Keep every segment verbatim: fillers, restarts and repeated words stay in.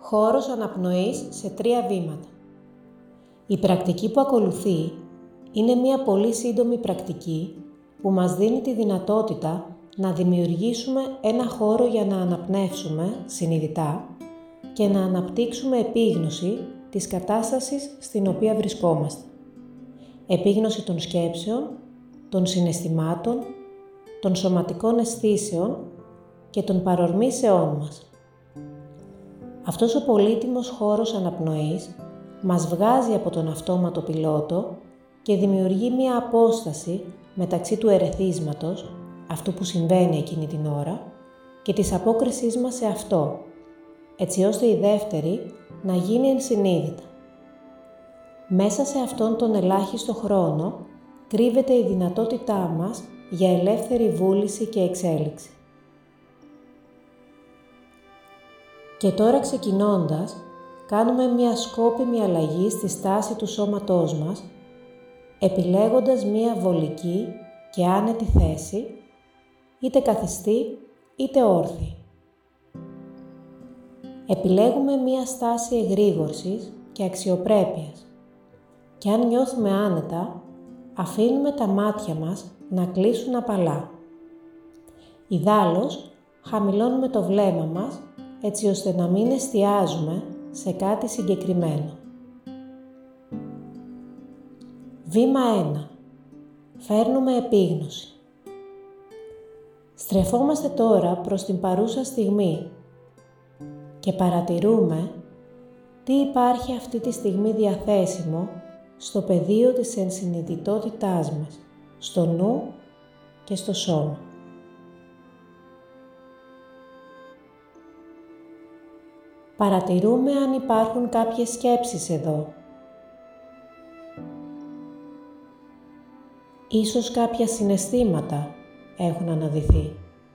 Χώρος αναπνοής σε τρία βήματα. Η πρακτική που ακολουθεί είναι μια πολύ σύντομη πρακτική που μας δίνει τη δυνατότητα να δημιουργήσουμε ένα χώρο για να αναπνεύσουμε συνειδητά και να αναπτύξουμε επίγνωση της κατάστασης στην οποία βρισκόμαστε. Επίγνωση των σκέψεων, των συναισθημάτων, των σωματικών αισθήσεων και των παρορμήσεών μας. Αυτός ο πολύτιμος χώρος αναπνοής μας βγάζει από τον αυτόματο πιλότο και δημιουργεί μία απόσταση μεταξύ του ερεθίσματος, αυτού που συμβαίνει εκείνη την ώρα, και της απόκρισής μας σε αυτό, έτσι ώστε η δεύτερη να γίνει ενσυνείδητα. Μέσα σε αυτόν τον ελάχιστο χρόνο κρύβεται η δυνατότητά μας για ελεύθερη βούληση και εξέλιξη. Και τώρα ξεκινώντας, κάνουμε μια σκόπιμη αλλαγή στη στάση του σώματός μας, επιλέγοντας μια βολική και άνετη θέση, είτε καθιστή είτε όρθιη. Επιλέγουμε μια στάση εγρήγορσης και αξιοπρέπειας και αν νιώθουμε άνετα, αφήνουμε τα μάτια μας να κλείσουν απαλά. Ιδάλλως, χαμηλώνουμε το βλέμμα μας έτσι ώστε να μην εστιάζουμε σε κάτι συγκεκριμένο. Βήμα ένα. Φέρνουμε επίγνωση. Στρεφόμαστε τώρα προς την παρούσα στιγμή και παρατηρούμε τι υπάρχει αυτή τη στιγμή διαθέσιμο στο πεδίο της ενσυνειδητότητάς μας, στο νου και στο σώμα. Παρατηρούμε αν υπάρχουν κάποιες σκέψεις εδώ. Ίσως κάποια συναισθήματα έχουν αναδυθεί.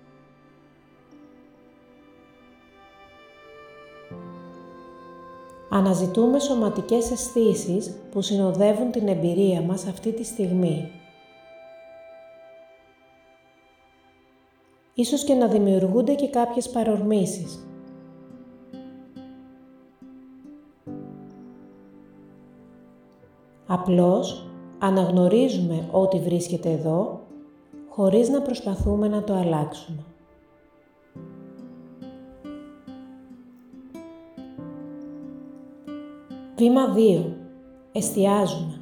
Αναζητούμε σωματικές αισθήσεις που συνοδεύουν την εμπειρία μας αυτή τη στιγμή. Ίσως και να δημιουργούνται και κάποιες παρορμήσεις. Απλώς αναγνωρίζουμε ό,τι βρίσκεται εδώ, χωρίς να προσπαθούμε να το αλλάξουμε. Βήμα δύο. Εστιάζουμε.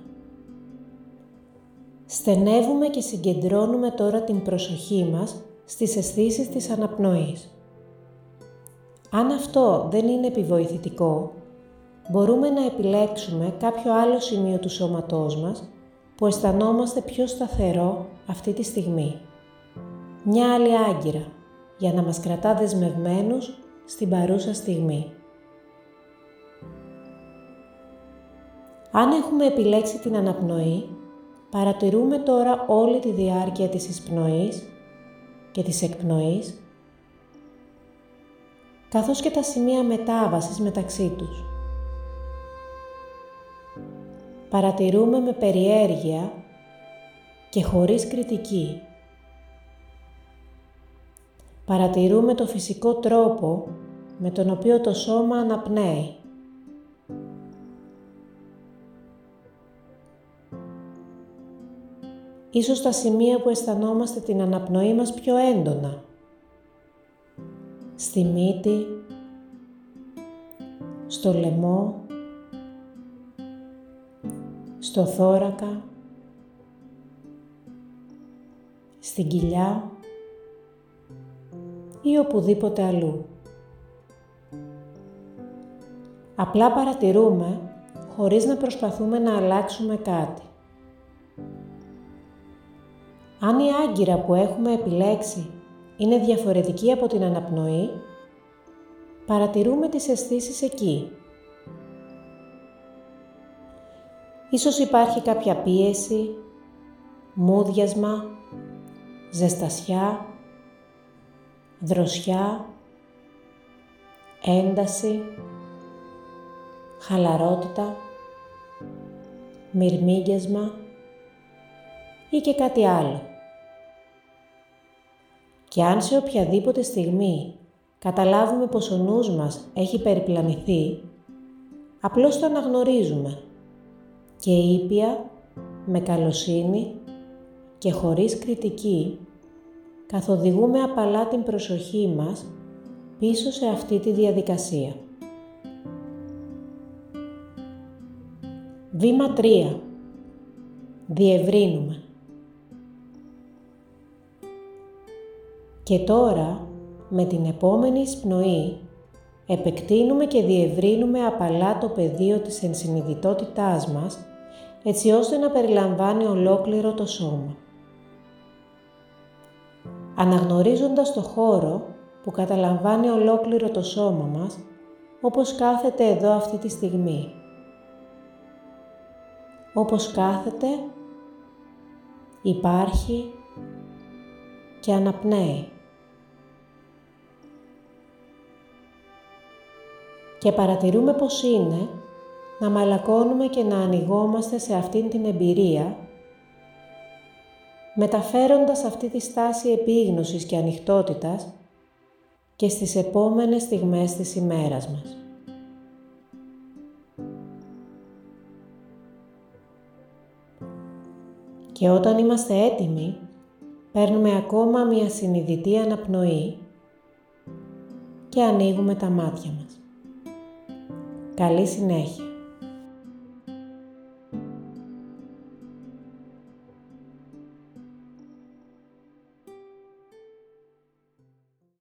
Στενεύουμε και συγκεντρώνουμε τώρα την προσοχή μας στις αισθήσεις της αναπνοής. Αν αυτό δεν είναι επιβοηθητικό, μπορούμε να επιλέξουμε κάποιο άλλο σημείο του σώματός μας που αισθανόμαστε πιο σταθερό αυτή τη στιγμή. Μια άλλη άγκυρα για να μας κρατά δεσμευμένους στην παρούσα στιγμή. Αν έχουμε επιλέξει την αναπνοή, παρατηρούμε τώρα όλη τη διάρκεια της εισπνοής και της εκπνοής, καθώς και τα σημεία μετάβασης μεταξύ τους. Παρατηρούμε με περιέργεια και χωρίς κριτική. Παρατηρούμε το φυσικό τρόπο με τον οποίο το σώμα αναπνέει. Ίσως τα σημεία που αισθανόμαστε την αναπνοή μας πιο έντονα. Στη μύτη, στο λαιμό, στο θώρακα, στην κοιλιά ή οπουδήποτε αλλού. Απλά παρατηρούμε χωρίς να προσπαθούμε να αλλάξουμε κάτι. Αν η άγκυρα που έχουμε επιλέξει είναι διαφορετική από την αναπνοή, παρατηρούμε τις αισθήσεις εκεί. Ίσως υπάρχει κάποια πίεση, μούδιασμα, ζεστασιά, δροσιά, ένταση, χαλαρότητα, μυρμήγκιασμα ή και κάτι άλλο. Και αν σε οποιαδήποτε στιγμή καταλάβουμε πως ο νους μας έχει περιπλανηθεί, απλώς το αναγνωρίζουμε και ήπια, με καλοσύνη και χωρίς κριτική, καθοδηγούμε απαλά την προσοχή μας πίσω σε αυτή τη διαδικασία. Βήμα τρία. Διευρύνουμε. Και τώρα, με την επόμενη εισπνοή, επεκτείνουμε και διευρύνουμε απαλά το πεδίο της ενσυνειδητότητάς μας, έτσι ώστε να περιλαμβάνει ολόκληρο το σώμα. Αναγνωρίζοντας το χώρο που καταλαμβάνει ολόκληρο το σώμα μας, όπως κάθεται εδώ αυτή τη στιγμή. Όπως κάθεται, υπάρχει και αναπνέει. Και παρατηρούμε πως είναι να μαλακώνουμε και να ανοιγόμαστε σε αυτήν την εμπειρία, μεταφέροντας αυτή τη στάση επίγνωσης και ανοιχτότητας και στις επόμενες στιγμές της ημέρας μας. Και όταν είμαστε έτοιμοι, παίρνουμε ακόμα μια συνειδητή αναπνοή και ανοίγουμε τα μάτια μας. Καλή συνέχεια.